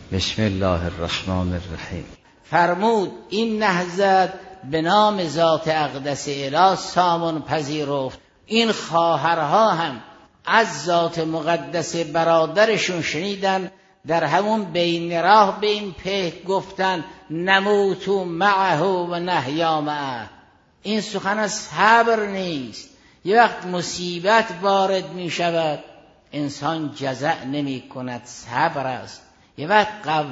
بسم الله الرحمن الرحیم. فرمود این نهضت به نام ذات اقدس اله سامان پذیرفت. این خواهرها هم از ذات مقدس برادرشون شنیدن، در همون بین راه به این پیک گفتن نموت معه و نحیا معه. این سخن از صبر نیست. یه وقت مصیبت وارد می شود انسان جزع نمی کند، صبر است. یه وقت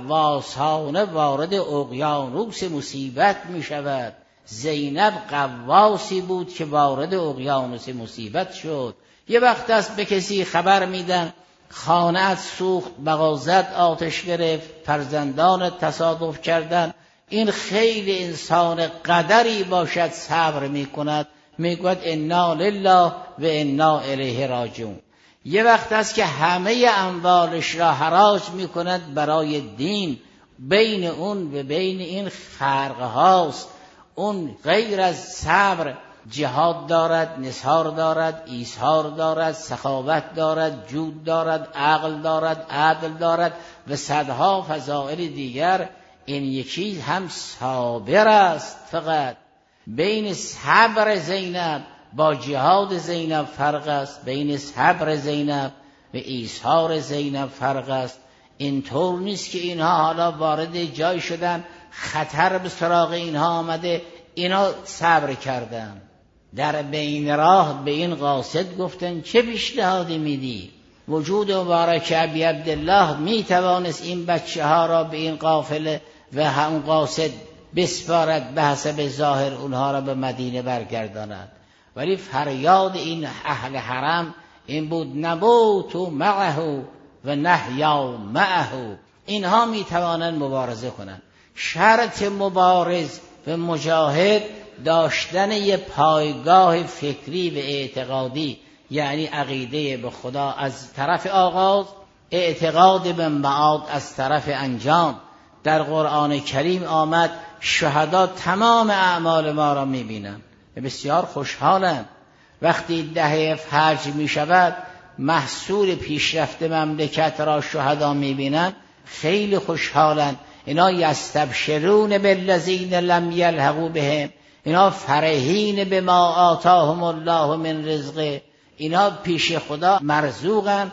غواصانه وارد اقیانوس مصیبت می شود. زینب غواصی بود که وارد اقیانوس مصیبت شد. یه وقت است به کسی خبر میدن خانه‌ات سوخت، مغازت آتش گرفت، فرزندان تصادف کردن. این خیلی انسان قدری باشد صبر میکند، میگوید انا لله و انا الیه راجعون. یه وقت است که همه اموالش را حراج میکند برای دین. بین اون و بین این فرق هاست. اون غیر از صبر جهاد دارد، نثار دارد، ایثار دارد، سخاوت دارد، جود دارد، عقل دارد، عدل دارد و صدها فضائل دیگر. این یکی هم صابر است. فقط بین صبر زینب با جهاد زینب فرق است، بین صبر زینب و ایثار زینب فرق است. اینطور نیست که اینها حالا وارد جای شدن خطر به سراغ اینها آمده اینا صبر کردن. در بین راه به این قاصد گفتن چه پیشنهادی میدی؟ وجود مبارک ابی عبدالله میتوانست این بچه ها را به این قافله و هم قاصد بسپارد، به حسب ظاهر اونها را به مدینه برگرداند. ولی فریاد این اهل حرم این بود نموت معه و نحیا معه. اینها میتوانند مبارزه کنند. شرط مبارز و مجاهد داشتن یه پایگاه فکری و اعتقادی، یعنی عقیده به خدا از طرف آغاز، اعتقاد به معاد از طرف انجام. در قرآن کریم آمد شهدا تمام اعمال ما را میبینن و بسیار خوشحالن. وقتی دهه فجر می شود محصول پیشرفت مملکت را شهدا میبینن خیلی خوشحالن. اینا یستبشرون بالذین لم یلحقوا بهم، اینا فرحین بما آتاهم الله من رزقه، اینا پیش خدا مرزوقن،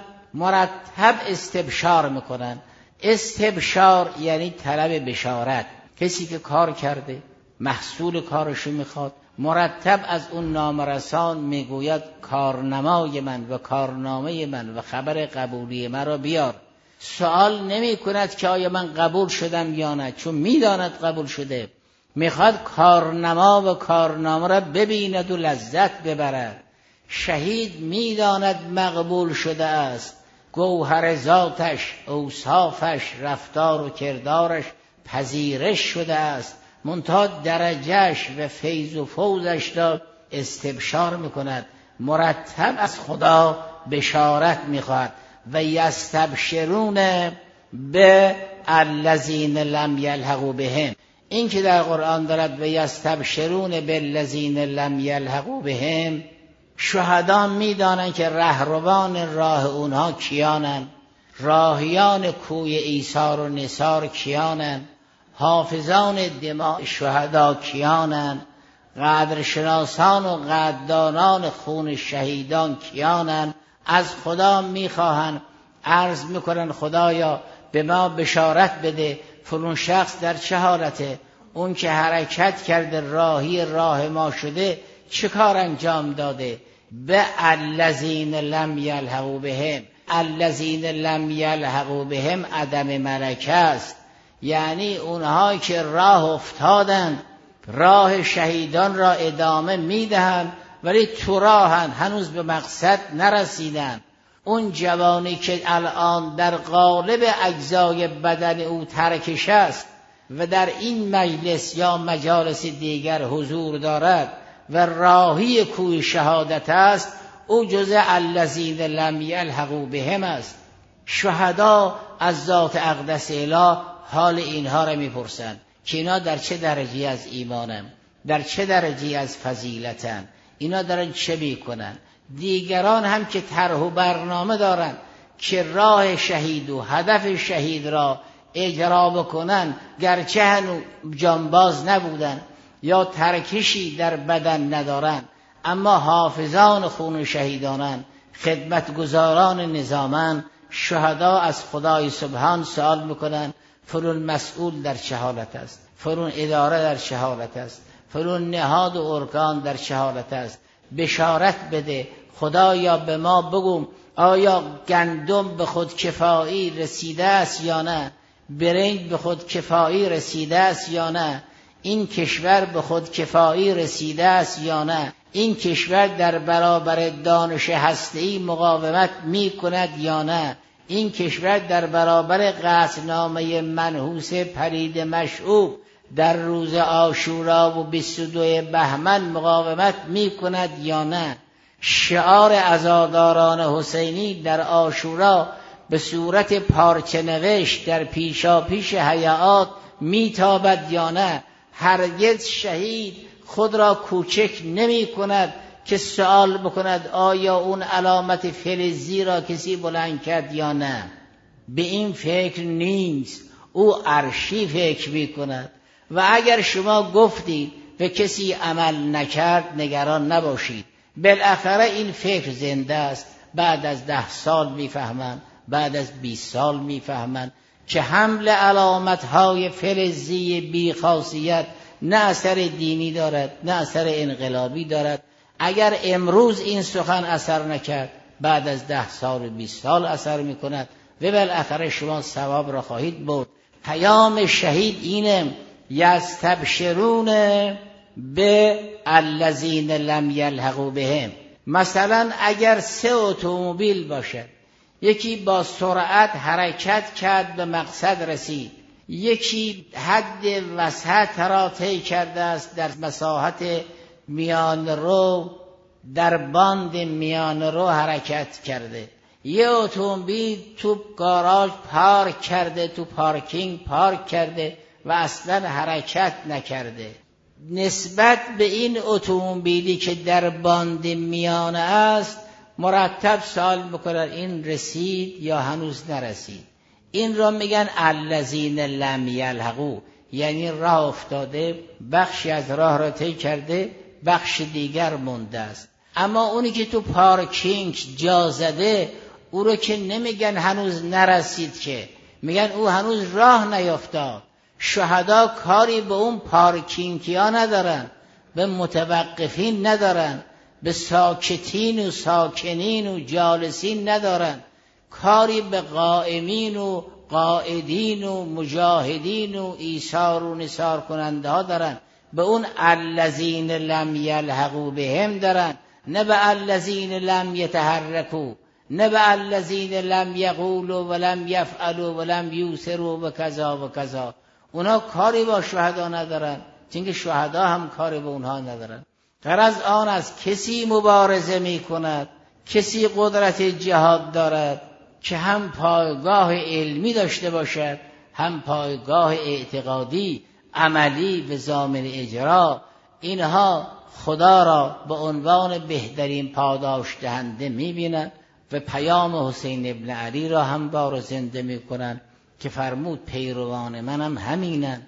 مرتب استبشار میکنن. استبشار یعنی طلب بشارت. کسی که کار کرده محصول کارشو میخواد، مرتب از اون نامرسان میگوید کارنمای من و کارنامه من و خبر قبولی من را بیار. سوال نمی کند که آیا من قبول شدم یا نه، چون میداند قبول شده. میخواد کارنما و کارنامه را ببیند و لذت ببرد. شهید میداند مقبول شده است. گوهر ذاتش، اوصافش، رفتار و کردارش پذیرش شده است. منتها درجهش و فیض و فوزش را استبشار میکند. مرتب از خدا بشارت میخواد. و یستبشرون به الذین لم یلحقوا بهم. این که در قرآن دارد و یستبشرون بالذین لم یلحقوا بهم، شهدا میدانند که رهروان راه اونها کیانند، راهیان کوی ایثار و نثار کیانند، حافظان دماء شهدا کیانند، قدرشناسان و قدردانان خون شهیدان کیانند. از خدا میخواهند، عرض میکنن خدایا به ما بشارت بده فلان شخص در چه حالته، اون که حرکت کرده راهی راه ما شده چه کار انجام داده. به الذین لم یلحقوا بهم، الذین لم یلحقوا بهم عدم ملکه است، یعنی اونهایی که راه افتادن، راه شهیدان را ادامه میدهند ولی تو راهن، هنوز به مقصد نرسیدن. اون جوانی که الان در قالب اجزای بدن او ترکش است و در این مجلس یا مجالس دیگر حضور دارد و راهی کوی شهادت است، او جزء الذین لم یلحقوا بهم است. شهدا از ذات اقدس اله حال اینها را میپرسند که اینا در چه درجه از ایمانن، در چه درجه از فضیلتن، اینا دارن چه میکنن. دیگران هم که طرح و برنامه دارن که راه شهید و هدف شهید را اجرا بکنن، گرچه هنوز جانباز نبودن یا ترکشی در بدن ندارن، اما حافظان خون شهیدانن، خدمتگزاران نظامن. شهدا از خدای سبحان سوال میکنن فلان مسئول در چه حالت است، فلان اداره در چه حالت است، فلان نهاد و ارکان در چه حالت است. بشارت بده خدایا به ما بگو آیا گندم به خود کفایی رسیده است یا نه، برنج به خود کفایی رسیده است یا نه، این کشور به خود کفایی رسیده است یا نه، این کشور در برابر دانش هسته‌ای مقاومت می کند یا نه، این کشور در برابر قطعنامه منحوس پرید مشعوب در روز عاشورا و 22 بهمن مقاومت می کند یا نه. شعار عزاداران حسینی در عاشورا به صورت پارچه نوشت در پیشاپیش حیات میتابد یا نه. هرگز شهید خود را کوچک نمی کند که سوال بکند آیا اون علامت فلزی را کسی بلند کرد یا نه. به این فکر نیست، او عرشی فکر می کند. و اگر شما گفتید و کسی عمل نکرد نگران نباشید، بالاخره این فکر زنده است. بعد از 10 سال میفهمند، بعد از 20 سال میفهمند که حمل علامتهای فلزی بی خاصیت نه اثر دینی دارد نه اثر انقلابی دارد. اگر امروز این سخن اثر نکرد، بعد از 10 سال و 20 سال اثر میکند و بالاخره شما ثواب را خواهید برد. پیام شهید اینه یستبشرون به الذین لم یلحقوا بهم. مثلا اگر 3 اتومبیل باشد، یکی با سرعت حرکت کرد به مقصد رسید، یکی حد وسعت را طی کرده است در مساحت میان رو، در باند میان رو حرکت کرده، یه اتومبیل تو گاراژ پارک کرده، تو پارکینگ پارک کرده و اصلا حرکت نکرده. نسبت به این اتومبیلی که در باند میانه است مرتب سوال میکنن این رسید یا هنوز نرسید. این را میگن الذین لم یلحقوا، یعنی راه افتاده، بخشی از راه را طی کرده، بخش دیگر مونده است. اما اونی که تو پارکینگ جا زده، او رو که نمیگن هنوز نرسید، که میگن او هنوز راه نیفتاد. شهدا کاری به اون پارکینگیا ندارن، به متوقفین ندارن، به ساکتین و ساکنین و جالسین ندارن، کاری به قائمین و قائدین و مجاهدین و ایثار و نثار کننده ها دارن. به اون الذین لم یلحقوا بهم دارن، نه به الذین لم یتحرکوا، نه به الذین لم یقولوا ولم یفعلوا ولم یوسروا و کذا و کذا. اونا کاری با شهدا ندارن، چون شهدا هم کاری به اونها ندارن. غرض آن از کسی مبارزه می کند، کسی قدرت جهاد دارد که هم پایگاه علمی داشته باشد، هم پایگاه اعتقادی عملی به ضامن اجرا. اینها خدا را به عنوان بهترین پاداش دهنده می بینند و پیام حسین ابن علی را هم بار زنده می کنند که فرمود پیروان منم همینن.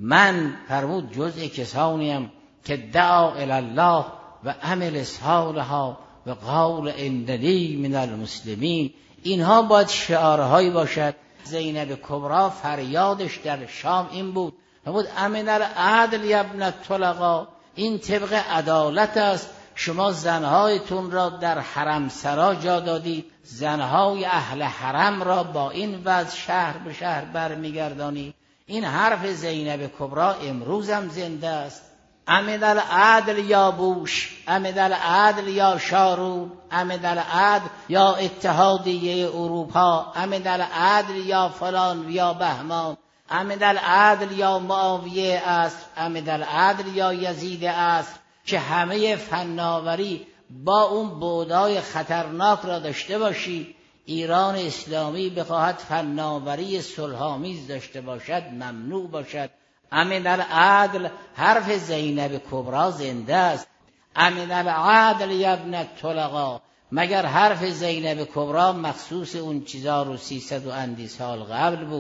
من فرمود جزء کسانیم که دعا الی الله و عمل صالحا و قال اننی من المسلمین. اینها باید شعارهایی باشد. زینب کبرا فریادش در شام این بود، فرمود امن العدل یا ابن الطلقا، این طبق عدالت است. شما زنهایتون را در حرم سرا جا دادید، زنهای اهل حرم را با این وضع شهر به شهر برمیگردانید. این حرف زینب کبرا امروز هم زنده است. امد العدل یا بوش، امد العدل یا شارون، امد العدل یا اتحادیه اروپا، امد العدل یا فلان یا بهمان، امد العدل یا معاویه است، امد العدل یا یزید است، که همه فناوری با اون بعدهای خطرناک را داشته باشی. ایران اسلامی بخواهد فناوری صلح‌آمیز داشته باشد ممنوع باشد. امن العدل، حرف زینب کبرا زنده است. امن العدل یا ابن الطلقا، مگر حرف زینب کبرا مخصوص اون چیزا رو 300 و اندی سال قبل بود؟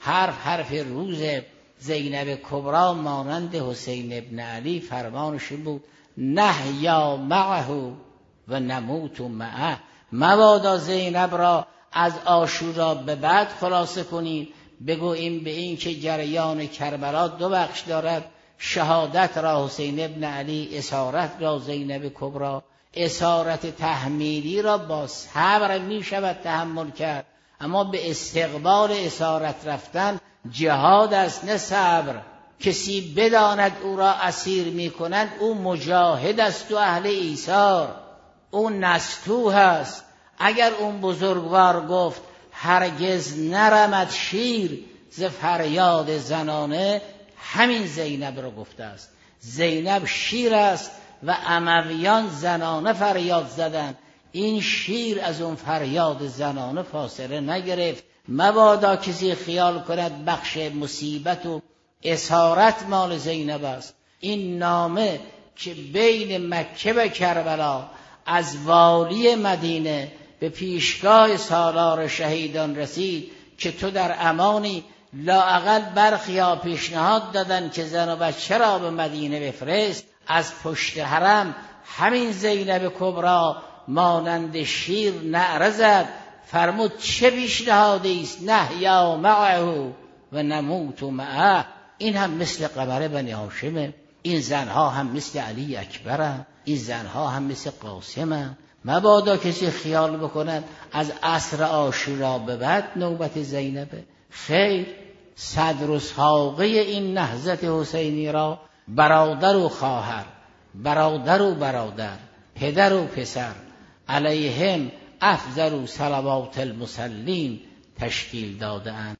حرف روز زینب کبرا مانند حسین ابن علی فرمانش بود نحیا معه و نموت معه. مبادا زینب را از عاشورا به بعد خلاصه کنید، بگوییم به این که جریان کربلا دو بخش دارد، شهادت را حسین ابن علی، اسارت را زینب کبرا. اسارت تحمیلی را با صبر می شود تحمل کرد، اما به استقبال اسارت رفتن جهاد است نه صبر. کسی بداند او را اسیر می کنند او مجاهد است و اهل ایثار، او نستوه است. اگر اون بزرگوار گفت هرگز نرمد شیر ز فریاد زنانه، همین زینب را گفته است. زینب شیر است و امویان زنانه فریاد زدند، این شیر از اون فریاد زنانه فاصله نگرفت. مبادا کسی خیال کند بخش مصیبت و اسارت مال زینب است. این نامه که بین مکه و کربلا از والی مدینه به پیشگاه سالار شهیدان رسید که تو در امانی، لااقل برخیا پیشنهاد دادن که زن و بچه را به مدینه بفرست. از پشت حرم همین زینب کبرا مانند شیر نعره زد، فرمود چه پیشنهادی است؟ نحیا معه و نموت معه. این هم مثل قمر بنی هاشمه، این زنها هم مثل علی اکبرن، این زنها هم مثل قاسمن. مبادا کسی خیال بکنن از عصر عاشورا به بعد نوبت زینبه. خیر، صدر و ساقه این نهضت حسینی را برادر و خواهر، برادر و برادر، پدر و پسر، علیهم افضل صلوات المصلین تشکیل داده اند.